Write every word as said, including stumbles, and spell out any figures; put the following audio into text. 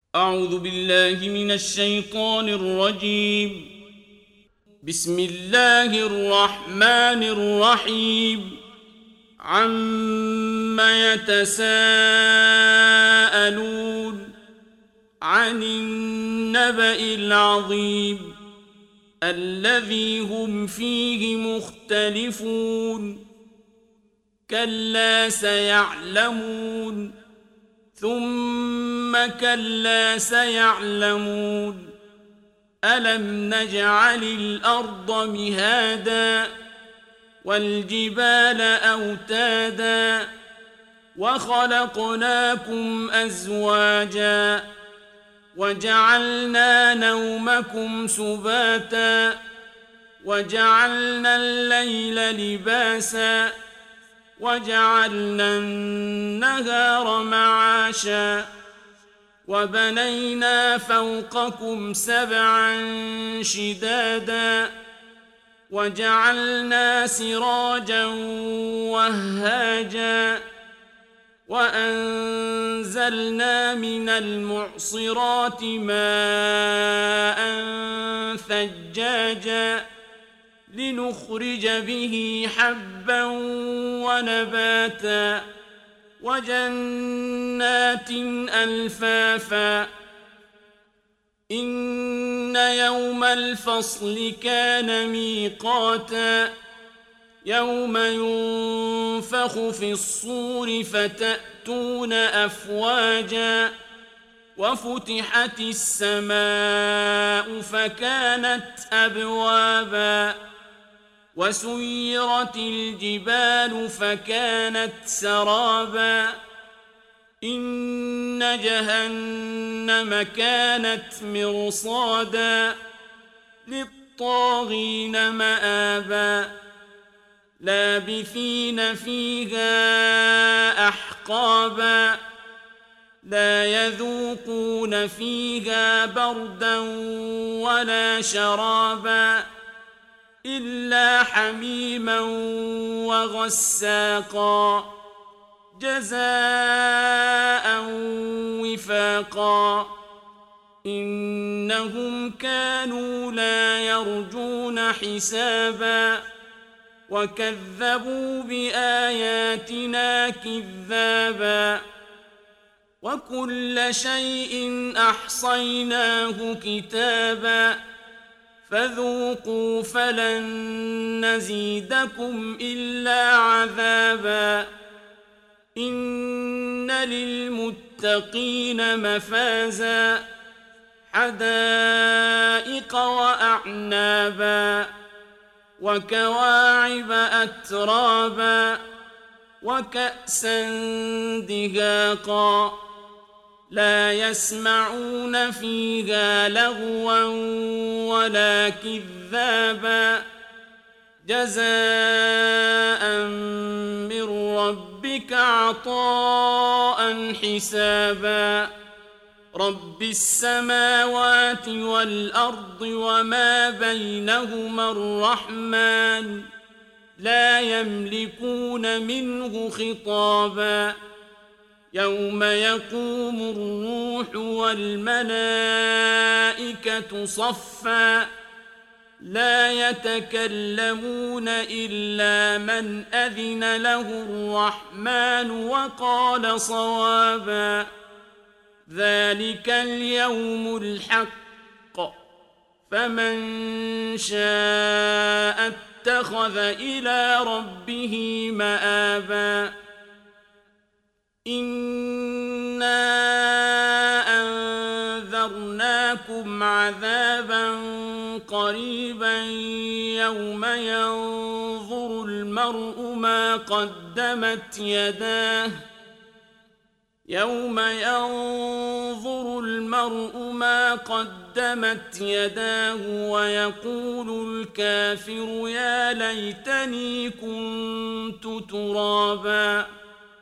أعوذ بالله من الشيطان الرجيم. بسم الله الرحمن الرحيم. عم يتساءلون عن النبأ العظيم الذي هم فيه مختلفون. كلا سيعلمون ثم كلا سيعلمون. ألم نجعل الأرض مهادا والجبال أوتادا وخلقناكم أزواجا وجعلنا نومكم سباتا وجعلنا الليل لباسا وجعلنا النهار معاشا وبنينا فوقكم سبعا شدادا وجعلنا سراجا وهاجا وأنزلنا من المعصرات ماء ثجاجا لنخرج به حبا ونباتا وجنات ألفافا. إن يوم الفصل كان ميقاتا يوم ينفخ في الصور فتأتون أفواجا وفتحت السماء فكانت أبوابا وسيرت الجبال فكانت سرابا. إن جهنم كانت مرصادا للطاغين مآبا لابثين فيها أحقابا لا يذوقون فيها بردا ولا شرابا إلا حميما وغساقا جزاء وفاقا. إنهم كانوا لا يرجون حسابا وكذبوا بآياتنا كذابا وكل شيء أحصيناه كتابا فذوقوا فلن نزيدكم إلا عذابا. إن للمتقين مفازا حدائق وأعنابا وكواعب أترابا وكأسا دهاقا لا يسمعون فيها لغوا ولا كذابا جزاء من ربك عطاء حسابا. رب السماوات والأرض وما بينهما الرحمن لا يملكون منه خطابا. يوم يقوم الروح والملائكة صفا لا يتكلمون إلا من أذن له الرحمن وقال صوابا. ذلك اليوم الحق فمن شاء اتخذ إلى ربه مآبا. إنا أنذرناكم عذابا قريبا يوم ينظر المرء ما قدمت يداه يوم ينظر المرء ما قدمت يداه ويقول الكافر يا ليتني كنت ترابا.